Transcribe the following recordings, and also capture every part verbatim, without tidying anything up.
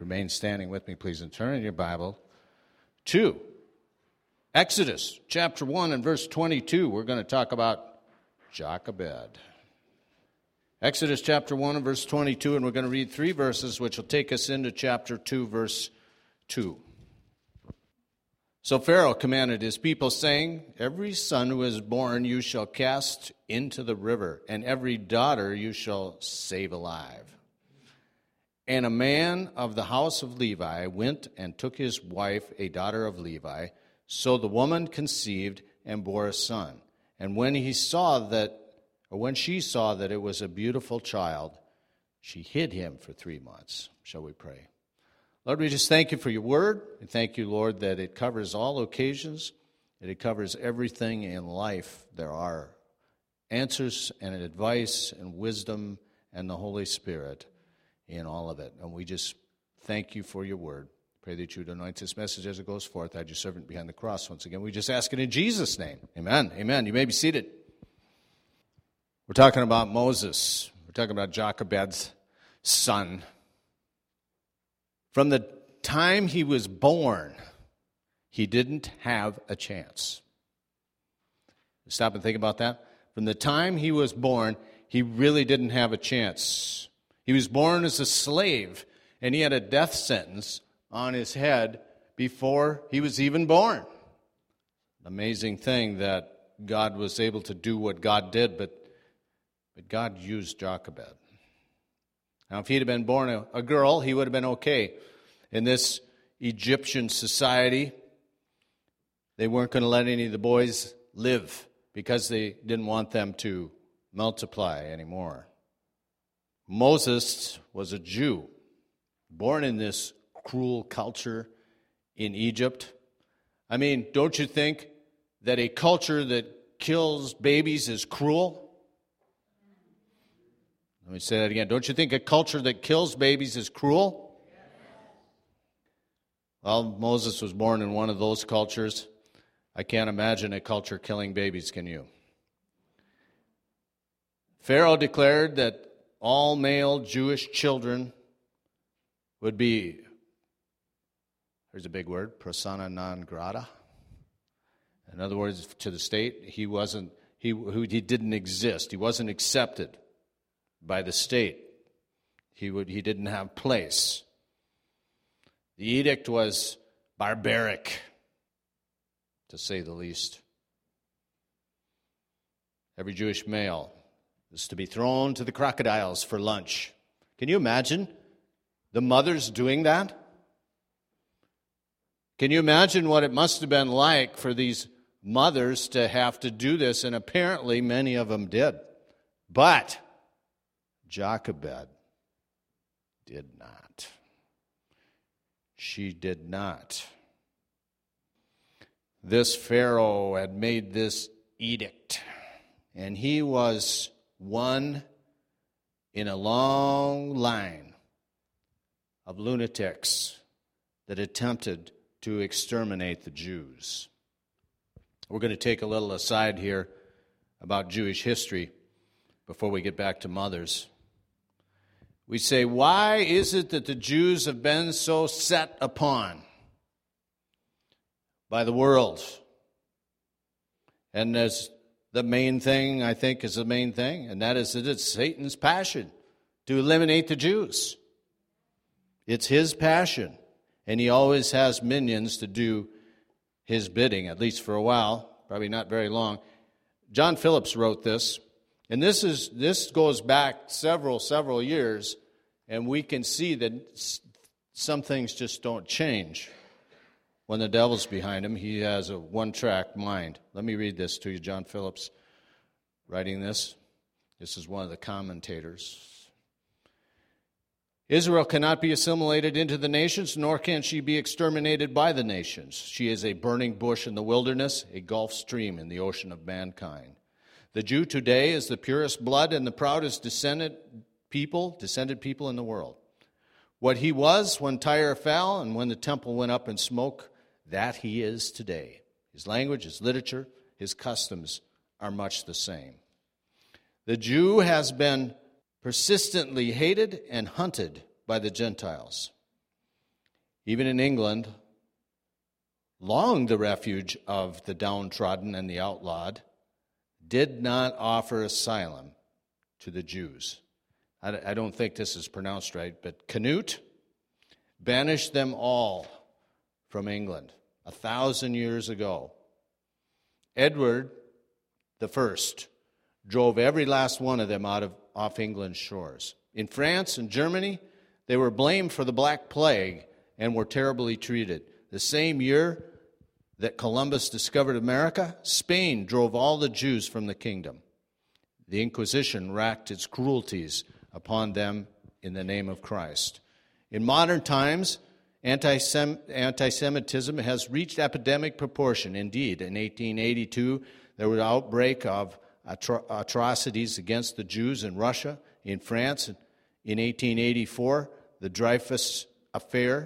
Remain standing with me, please, and turn in your Bible to Exodus chapter one and verse twenty-two. We're going to talk about Jochebed. Exodus chapter one and verse twenty-two, and we're going to read three verses which will take us into chapter two, verse two. So Pharaoh commanded his people, saying, every son who is born you shall cast into the river, and every daughter you shall save alive. And a man of the house of Levi went and took his wife, a daughter of Levi. So the woman conceived and bore a son. And when he saw that, or when she saw that it was a beautiful child, she hid him for three months. Shall we pray? Lord, we just thank you for your word. And thank you, Lord, that it covers all occasions, that it covers everything in life. There are answers and advice and wisdom and the Holy Spirit in all of it. And we just thank you for your word. Pray that you would anoint this message as it goes forth. I had your servant behind the cross. Once again, we just ask it in Jesus' name. Amen. Amen. You may be seated. We're talking about Moses. We're talking about Jochebed's son. From the time he was born, he didn't have a chance. Stop and think about that. From the time he was born, he really didn't have a chance. He was born as a slave, and he had a death sentence on his head before he was even born. Amazing thing that God was able to do what God did, but, but God used Jochebed. Now, if he'd have been born a, a girl, he would have been okay. In this Egyptian society, they weren't going to let any of the boys live because they didn't want them to multiply anymore. Moses was a Jew, born in this cruel culture in Egypt. I mean, don't you think that a culture that kills babies is cruel? Let me say that again. Don't you think a culture that kills babies is cruel? Well, Moses was born in one of those cultures. I can't imagine a culture killing babies, can you? Pharaoh declared that all male Jewish children would be, here's a big word, persona non grata. In other words, to the state, he wasn't, he, he didn't exist. He wasn't accepted by the state. He would, he didn't have place. The edict was barbaric, to say the least. Every Jewish male was to be thrown to the crocodiles for lunch. Can you imagine the mothers doing that? Can you imagine what it must have been like for these mothers to have to do this? And apparently many of them did. But Jochebed did not. She did not. This Pharaoh had made this edict, and he was one in a long line of lunatics that attempted to exterminate the Jews. We're going to take a little aside here about Jewish history before we get back to mothers. We say, why is it that the Jews have been so set upon by the world? And there's the main thing, I think, is the main thing, and that is that it's Satan's passion to eliminate the Jews. It's his passion, and he always has minions to do his bidding, at least for a while, probably not very long. John Phillips wrote this, and this is this goes back several, several years, and we can see that some things just don't change. When the devil's behind him, he has a one-track mind. Let me read this to you. John Phillips writing this. This is one of the commentators. Israel cannot be assimilated into the nations, nor can she be exterminated by the nations. She is a burning bush in the wilderness, a Gulf Stream in the ocean of mankind. The Jew today is the purest blood and the proudest descended people, descended people in the world. What he was when Tyre fell and when the temple went up in smoke, that he is today. His language, his literature, his customs are much the same. The Jew has been persistently hated and hunted by the Gentiles. even in England, long the refuge of the downtrodden and the outlawed, did not offer asylum to the Jews. I don't think this is pronounced right, but Canute banished them all from England a thousand years ago. Edward the First drove every last one of them out of off England's shores. In France and Germany, they were blamed for the Black Plague and were terribly treated. The same year that Columbus discovered America, Spain drove all the Jews from the kingdom. The Inquisition racked its cruelties upon them in the name of Christ. In modern times, anti-Sem- anti-Semitism has reached epidemic proportion. Indeed, in eighteen eighty-two, there was an outbreak of atro- atrocities against the Jews in Russia. In France, in eighteen eighty-four, the Dreyfus Affair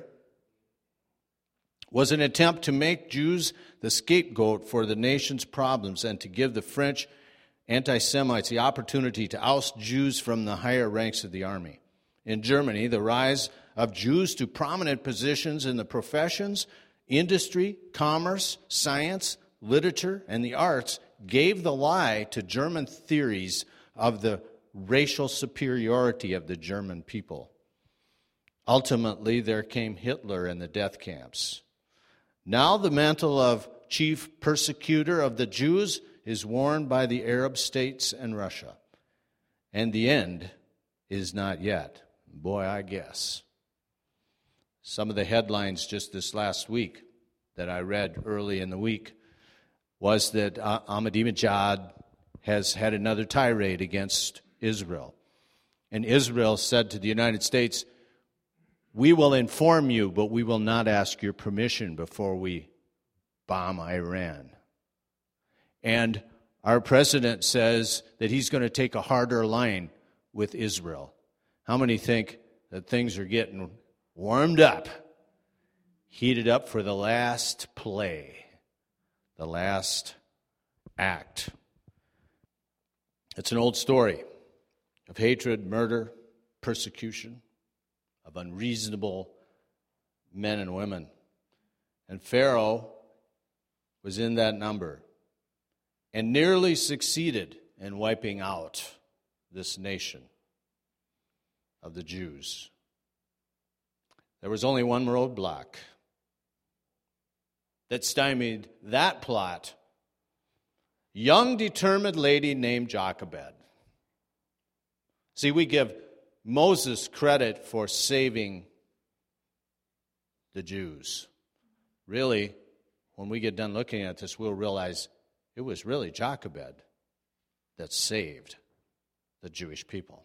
was an attempt to make Jews the scapegoat for the nation's problems and to give the French anti-Semites the opportunity to oust Jews from the higher ranks of the army. In Germany, the rise of Jews to prominent positions in the professions, industry, commerce, science, literature, and the arts gave the lie to German theories of the racial superiority of the German people. Ultimately, there came Hitler and the death camps. Now the mantle of chief persecutor of the Jews is worn by the Arab states and Russia. And the end is not yet. Boy, I guess. Some of the headlines just this last week that I read early in the week was that Ahmadinejad has had another tirade against Israel. And Israel said to the United States, "We will inform you, but we will not ask your permission before we bomb Iran." And our president says that he's going to take a harder line with Israel. How many think that things are getting warmed up, heated up for the last play, the last act? It's an old story of hatred, murder, persecution, of unreasonable men and women. And Pharaoh was in that number and nearly succeeded in wiping out this nation of the Jews. There was only one roadblock that stymied that plot. Young, determined lady named Jochebed. See, we give Moses credit for saving the Jews. Really, when we get done looking at this, we'll realize it was really Jochebed that saved the Jewish people.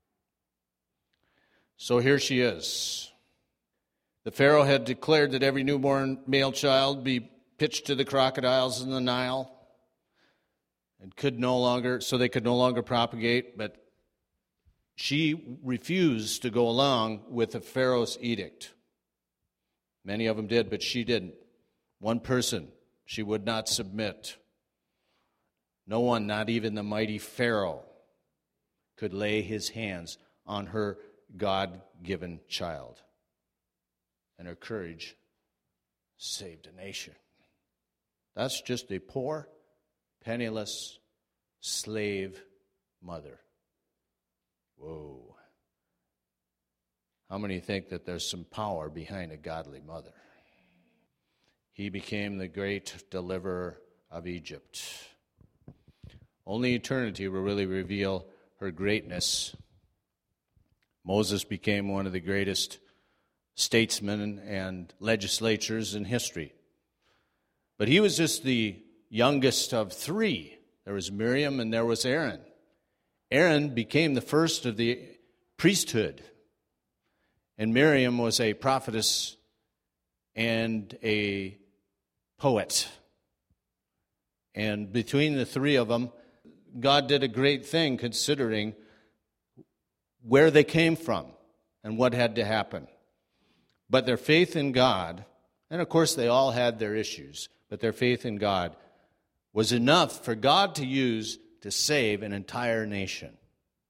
So here she is. The Pharaoh had declared that every newborn male child be pitched to the crocodiles in the Nile and could no longer, so they could no longer propagate, but she refused to go along with the Pharaoh's edict. Many of them did, but she didn't. One person she would not submit. No one, not even the mighty Pharaoh, could lay his hands on her God-given child. And her courage saved a nation. That's just a poor, penniless slave mother. Whoa. How many think that there's some power behind a godly mother? He became the great deliverer of Egypt. Only eternity will really reveal her greatness. Moses became one of the greatest statesmen and legislatures in history. But he was just the youngest of three. There was Miriam and there was Aaron. Aaron became the first of the priesthood. And Miriam was a prophetess and a poet. And between the three of them, God did a great thing considering where they came from and what had to happen. But their faith in God, and of course they all had their issues, but their faith in God was enough for God to use to save an entire nation.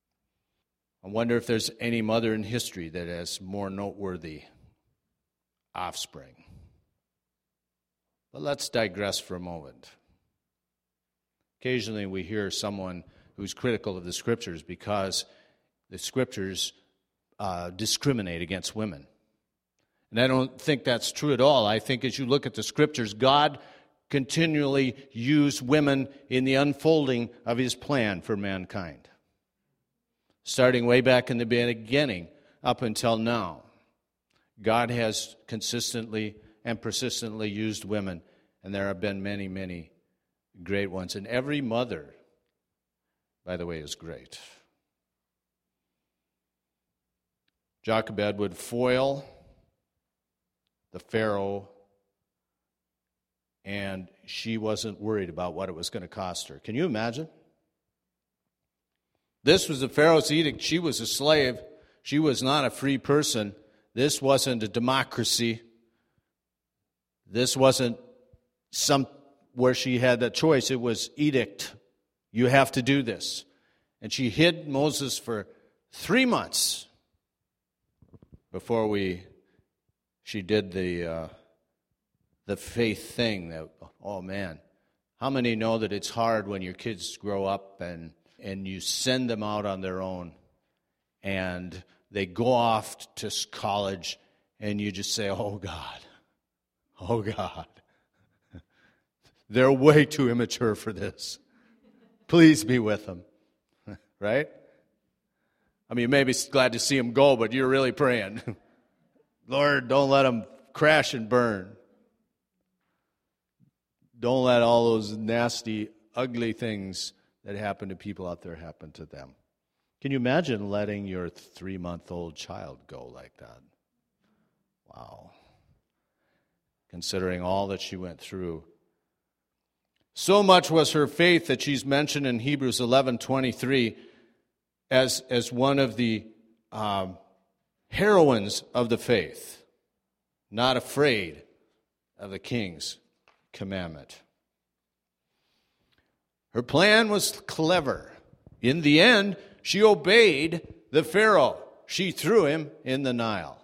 I wonder if there's any mother in history that is more noteworthy offspring. But let's digress for a moment. Occasionally we hear someone who's critical of the Scriptures because the Scriptures uh, discriminate against women. And I don't think that's true at all. I think as you look at the Scriptures, God continually used women in the unfolding of His plan for mankind. Starting way back in the beginning up until now, God has consistently and persistently used women, and there have been many, many great ones. And every mother, by the way, is great. Jochebed would foil the Pharaoh, and she wasn't worried about what it was going to cost her. Can you imagine? This was the Pharaoh's edict. She was a slave. She was not a free person. This wasn't a democracy. This wasn't some where she had that choice. It was edict. You have to do this. And she hid Moses for three months before we she did the uh, the faith thing. That, oh man, how many know that it's hard when your kids grow up and and you send them out on their own and they go off to college and you just say, oh God, oh God, they're way too immature for this. Please be with them, right? I mean, you may be glad to see them go, but you're really praying. Lord, don't let them crash and burn. Don't let all those nasty, ugly things that happen to people out there happen to them. Can you imagine letting your three-month-old child go like that? Wow. Considering all that she went through. So much was her faith that she's mentioned in Hebrews eleven twenty-three as, as one of the um, heroines of the faith, not afraid of the king's commandment. Her plan was clever. In the end, she obeyed the Pharaoh. She threw him in the Nile.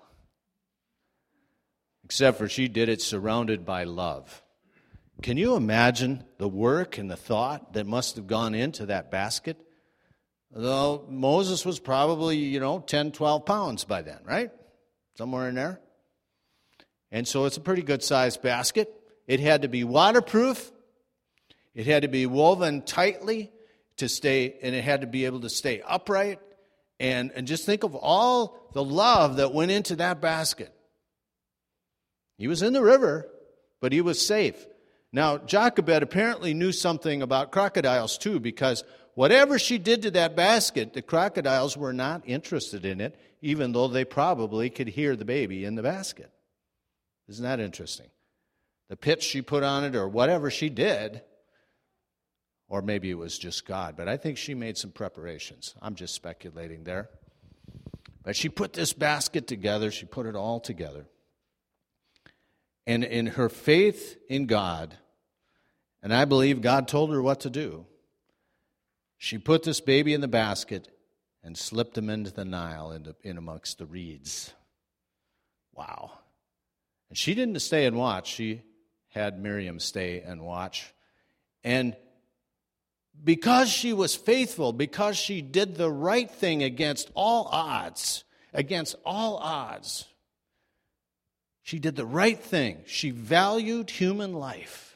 Except for she did it surrounded by love. Can you imagine the work and the thought that must have gone into that basket? Though Moses was probably, you know, ten, twelve pounds by then, right? Somewhere in there. And so it's a pretty good-sized basket. It had to be waterproof. It had to be woven tightly to stay, and it had to be able to stay upright. And, and just think of all the love that went into that basket. He was in the river, but he was safe. Now, Jochebed apparently knew something about crocodiles too, because whatever she did to that basket, the crocodiles were not interested in it, even though they probably could hear the baby in the basket. Isn't that interesting? The pitch she put on it or whatever she did, or maybe it was just God, but I think she made some preparations. I'm just speculating there. But she put this basket together. She put it all together. And in her faith in God, and I believe God told her what to do, she put this baby in the basket and slipped him into the Nile, in, the, in amongst the reeds. Wow. And she didn't stay and watch. She had Miriam stay and watch. And because she was faithful, because she did the right thing against all odds, against all odds, she did the right thing. She valued human life.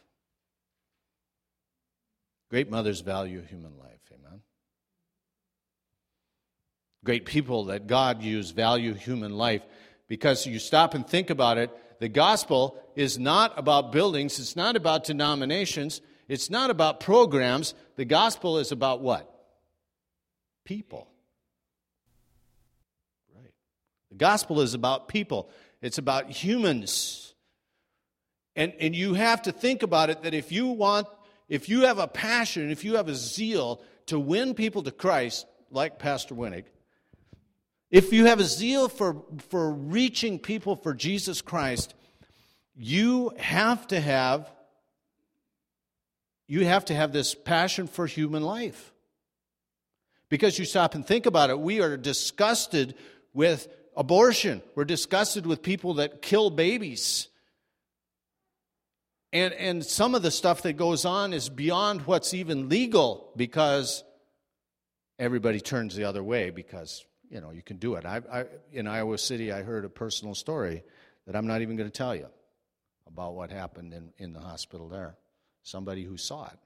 Great mothers value human life, amen? Great people that God used value human life, because you stop and think about it, the gospel is not about buildings, it's not about denominations, it's not about programs. The gospel is about what? People. Right. The gospel is about people. It's about humans. And, and you have to think about it that if you want, if you have a passion, if you have a zeal to win people to Christ, like Pastor Winnig, if you have a zeal for, for reaching people for Jesus Christ, you have to have You have to have this passion for human life. Because you stop and think about it, we are disgusted with abortion. We're disgusted with people that kill babies. And, and some of the stuff that goes on is beyond what's even legal because everybody turns the other way because, you know, you can do it. I, I, in Iowa City, I heard a personal story that I'm not even going to tell you about what happened in, in the hospital there. Somebody who saw it.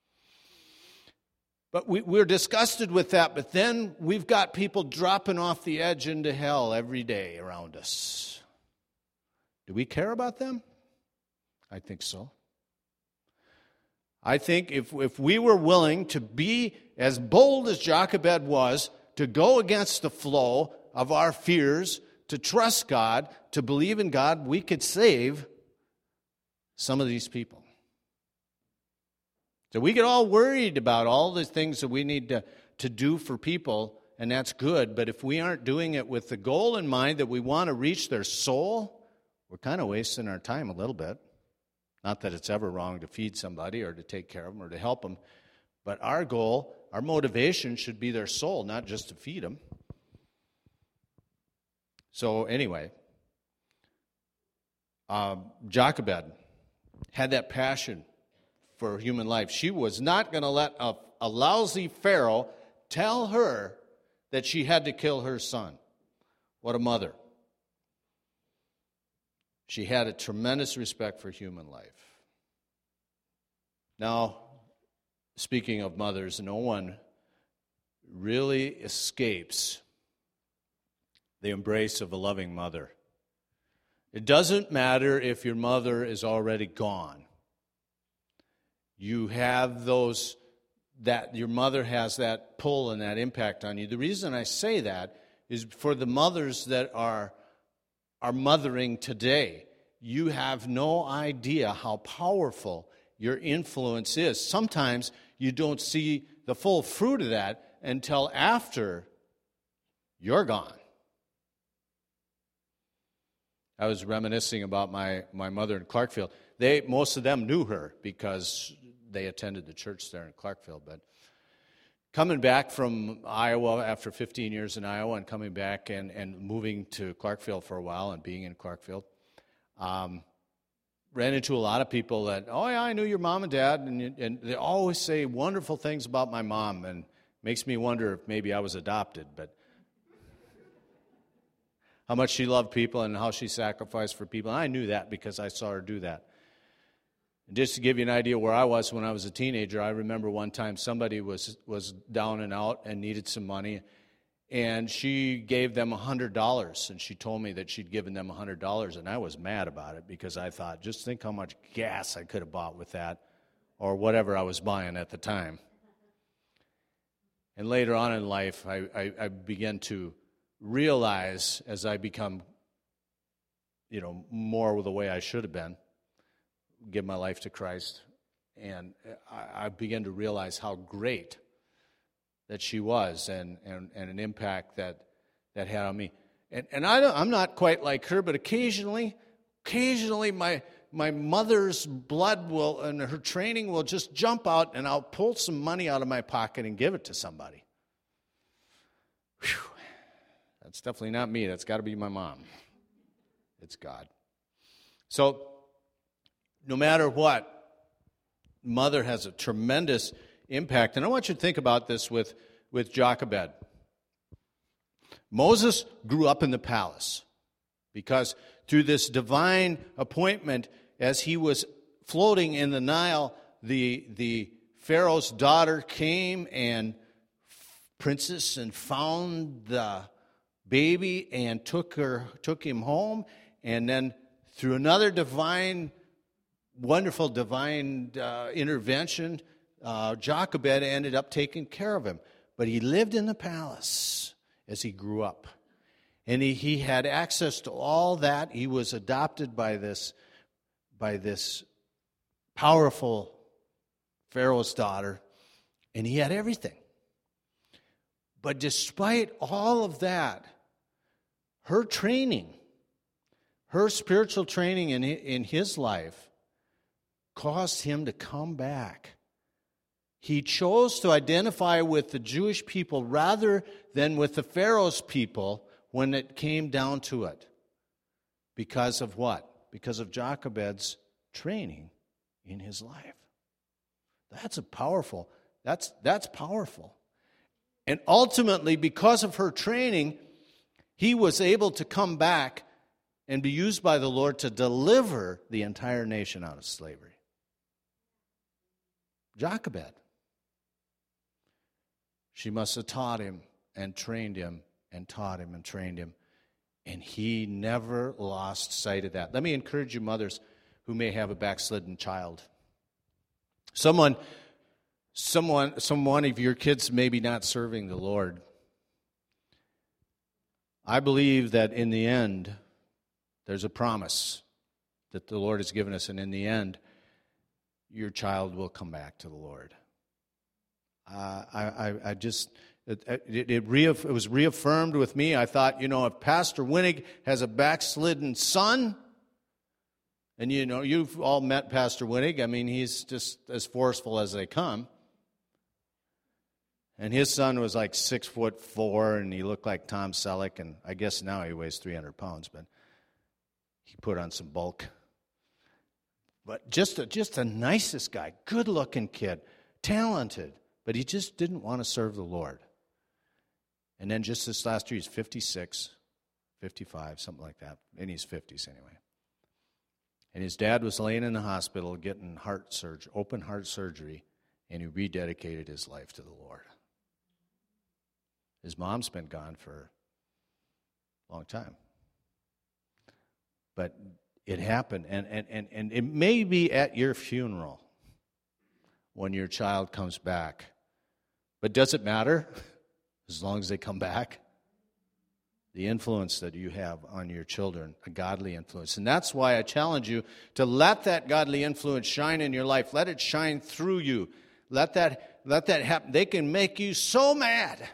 But we, we're disgusted with that, but then we've got people dropping off the edge into hell every day around us. Do we care about them? I think so. I think if, if we were willing to be as bold as Jochebed was, to go against the flow of our fears, to trust God, to believe in God, we could save some of these people. So we get all worried about all the things that we need to, to do for people, and that's good, but if we aren't doing it with the goal in mind that we want to reach their soul, we're kind of wasting our time a little bit. Not that it's ever wrong to feed somebody or to take care of them or to help them, but our goal, our motivation should be their soul, not just to feed them. So anyway, um, Jochebed had that passion for human life. She was not going to let a, a lousy Pharaoh tell her that she had to kill her son. What a mother. She had a tremendous respect for human life. Now, speaking of mothers, no one really escapes the embrace of a loving mother. It doesn't matter if your mother is already gone. You have those, that your mother has that pull and that impact on you. The reason I say that is for the mothers that are, are mothering today. You have no idea how powerful your influence is. Sometimes you don't see the full fruit of that until after you're gone. I was reminiscing about my, my mother in Clarkfield. They, most of them knew her because they attended the church there in Clarkfield. But coming back from Iowa after fifteen years in Iowa and coming back and, and moving to Clarkfield for a while and being in Clarkfield, um, ran into a lot of people that, oh yeah, I knew your mom and dad, and, and they always say wonderful things about my mom, and makes me wonder if maybe I was adopted, but how much she loved people and how she sacrificed for people. And I knew that because I saw her do that. And just to give you an idea where I was when I was a teenager, I remember one time somebody was was down and out and needed some money, and she gave them one hundred dollars, and she told me that she'd given them one hundred dollars, and I was mad about it because I thought, just think how much gas I could have bought with that or whatever I was buying at the time. And later on in life, I, I, I began to realize as I become, you know, more the way I should have been, give my life to Christ, and I, I began to realize how great that she was and, and, and an impact that that had on me. And, and I don't, I'm not quite like her, but occasionally, occasionally my my mother's blood will, and her training will just jump out, and I'll pull some money out of my pocket and give it to somebody. Whew. That's definitely not me. That's got to be my mom. It's God. So, no matter what, mother has a tremendous impact. And I want you to think about this with, with Jochebed. Moses grew up in the palace because through this divine appointment, as he was floating in the Nile, the, the Pharaoh's daughter came and princess and found the baby and took her took him home, and then through another divine, wonderful divine uh, intervention, uh, Jochebed ended up taking care of him. But he lived in the palace as he grew up, and he, he had access to all that. He was adopted by this by this powerful Pharaoh's daughter, and he had everything. But despite all of that, her training, her spiritual training in in his life caused him to come back. He chose to identify with the Jewish people rather than with the Pharaoh's people, when it came down to it. Because of what? Because of Jochebed's training in his life. That's a powerful, that's that's powerful. And ultimately, because of her training, he was able to come back and be used by the Lord to deliver the entire nation out of slavery. Jochebed. She must have taught him and trained him and taught him and trained him. And he never lost sight of that. Let me encourage you, mothers who may have a backslidden child. Someone, someone, some one of your kids may be not serving the Lord. I believe that in the end, there's a promise that the Lord has given us, and in the end, your child will come back to the Lord. Uh, I, I, I just, it, it, it, reaff- it was reaffirmed with me. I thought, you know, if Pastor Winnig has a backslidden son, and you know, you've all met Pastor Winnig. I mean, he's just as forceful as they come. And his son was like six foot four, and he looked like Tom Selleck, and I guess now he weighs three hundred pounds, but he put on some bulk. But just a, just the nicest guy, good-looking kid, talented, but he just didn't want to serve the Lord. And then just this last year, he's fifty-six, fifty-five, something like that, in his fifties anyway. And his dad was laying in the hospital getting heart surgery, open heart surgery, and he rededicated his life to the Lord. His mom's been gone for a long time. But it happened, and, and, and, and it may be at your funeral when your child comes back. But does it matter as long as they come back? The influence that you have on your children, a godly influence. And that's why I challenge you to let that godly influence shine in your life. Let it shine through you. Let that, let that happen. They can make you so mad.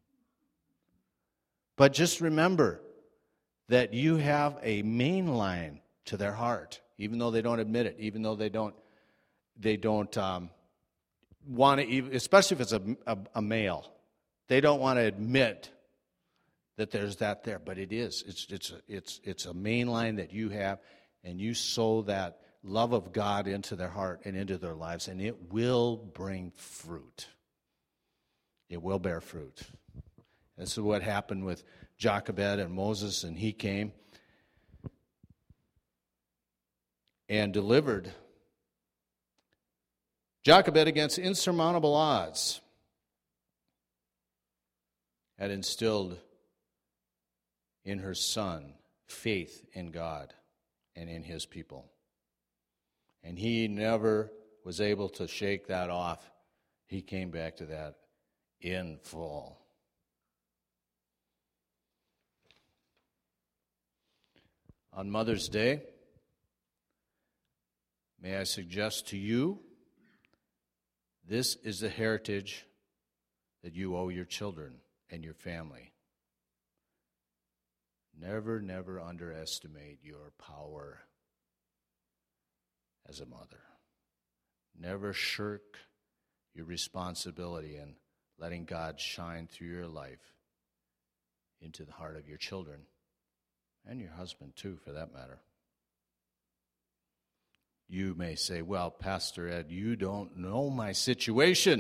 But just remember that you have a main line to their heart, even though they don't admit it, even though they don't they don't um, want to, especially if it's a, a, a male, they don't want to admit that there's that there, but it is. It's it's a, it's it's a main line that you have, and you sow that love of God into their heart and into their lives, and it will bring fruit. It will bear fruit. This is what happened with Jochebed and Moses, and he came and delivered Jochebed against insurmountable odds, had instilled in her son faith in God and in his people. And he never was able to shake that off. He came back to that in full. On Mother's Day, may I suggest to you, this is the heritage that you owe your children and your family. Never, never underestimate your power as a mother. Never shirk your responsibility in letting God shine through your life into the heart of your children. And your husband, too, for that matter. You may say, well, Pastor Ed, you don't know my situation.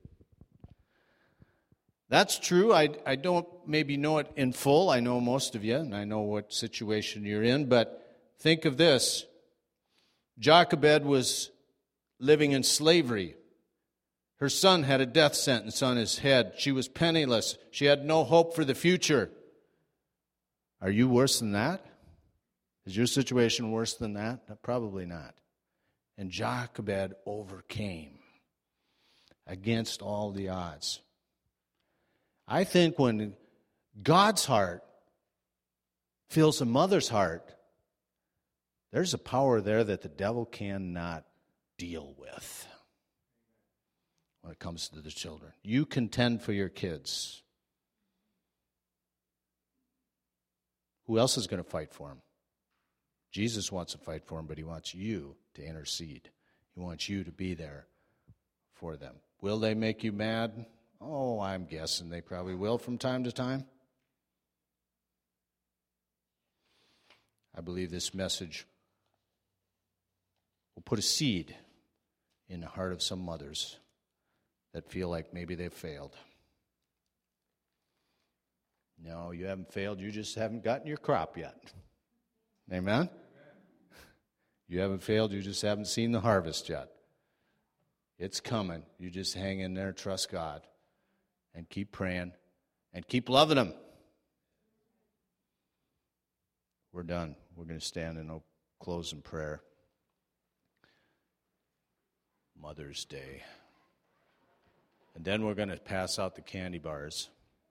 That's true. I, I don't maybe know it in full. I know most of you, and I know what situation you're in. But think of this. Jochebed was living in slavery. Her son had a death sentence on his head. She was penniless. She had no hope for the future. Are you worse than that? Is your situation worse than that? Probably not. And Jochebed overcame against all the odds. I think when God's heart fills a mother's heart, there's a power there that the devil cannot deal with when it comes to the children. You contend for your kids. Who else is going to fight for them? Jesus wants to fight for them, but he wants you to intercede. He wants you to be there for them. Will they make you mad? Oh, I'm guessing they probably will from time to time. I believe this message will put a seed in the heart of some mothers that feel like maybe they've failed. No, you haven't failed. You just haven't gotten your crop yet. Amen? Amen? You haven't failed. You just haven't seen the harvest yet. It's coming. You just hang in there, trust God, and keep praying, and keep loving Him. We're done. We're going to stand and close in prayer. Mother's Day. And then we're going to pass out the candy bars.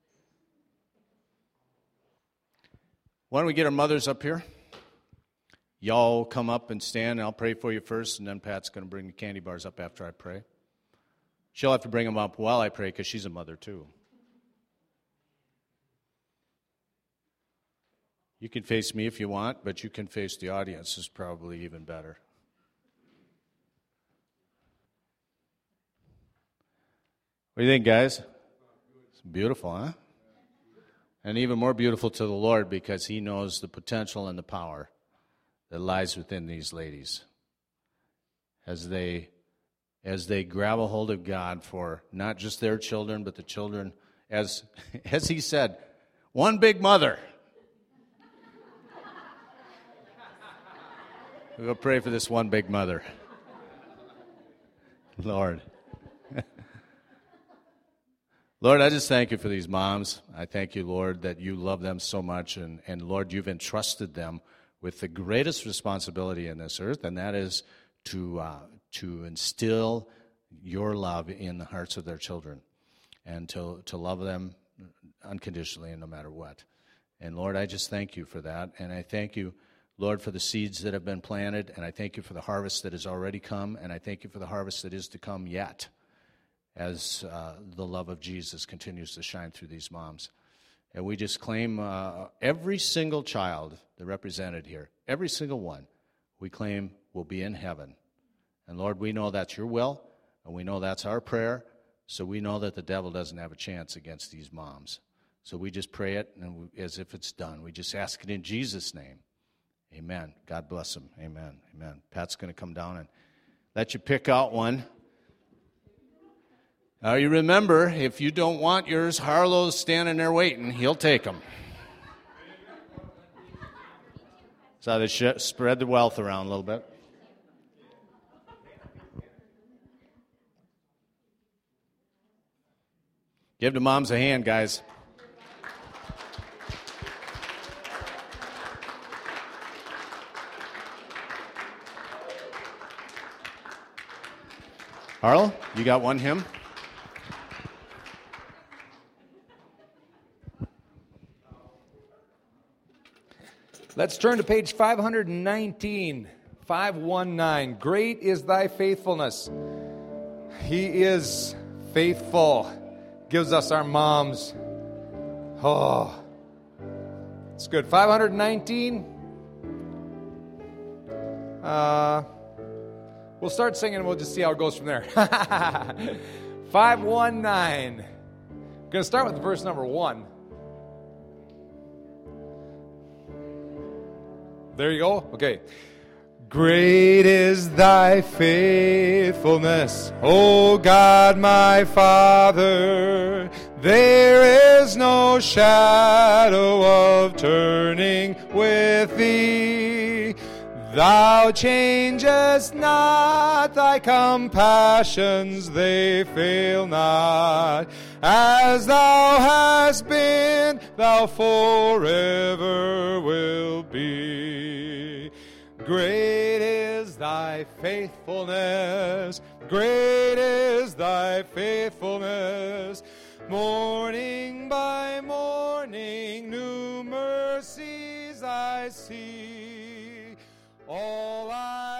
Why don't we get our mothers up here? Y'all come up and stand, and I'll pray for you first, and then Pat's going to bring the candy bars up after I pray. She'll have to bring them up while I pray because she's a mother too. You can face me if you want, but you can face the audience is probably even better. What do you think, guys? It's beautiful, huh? And even more beautiful to the Lord because He knows the potential and the power that lies within these ladies as they as they grab a hold of God for not just their children, but the children, as as He said, one big mother. We'll pray for this one big mother. Lord. Lord, I just thank You for these moms. I thank You, Lord, that You love them so much. And, and Lord, You've entrusted them with the greatest responsibility in this earth, and that is to uh, to instill Your love in the hearts of their children and to, to love them unconditionally and no matter what. And Lord, I just thank You for that. And I thank You, Lord, for the seeds that have been planted, and I thank You for the harvest that has already come, and I thank You for the harvest that is to come yet, as uh, the love of Jesus continues to shine through these moms. And we just claim uh, every single child that represented here, every single one, we claim will be in heaven. And Lord, we know that's Your will, and we know that's our prayer, so we know that the devil doesn't have a chance against these moms. So we just pray it and we, as if it's done. We just ask it in Jesus' name. Amen. God bless them. Amen. Amen. Pat's going to come down and let you pick out one. Now, you remember, if you don't want yours, Harlow's standing there waiting. He'll take them. So they sh- spread the wealth around a little bit. Give the moms a hand, guys. Harlow, you got one hymn? Let's turn to page five nineteen, five nineteen. Great is Thy faithfulness. He is faithful. Gives us our moms. Oh, it's good. five nineteen. Uh, we'll start singing and we'll just see how it goes from there. five nineteen. I'm going to start with verse number one. There you go. Okay. Great is Thy faithfulness, O God my Father. There is no shadow of turning with Thee. Thou changest not, Thy compassions, they fail not. As Thou hast been, Thou forever will be. Great is Thy faithfulness, great is Thy faithfulness. Morning by morning, new mercies I see. All I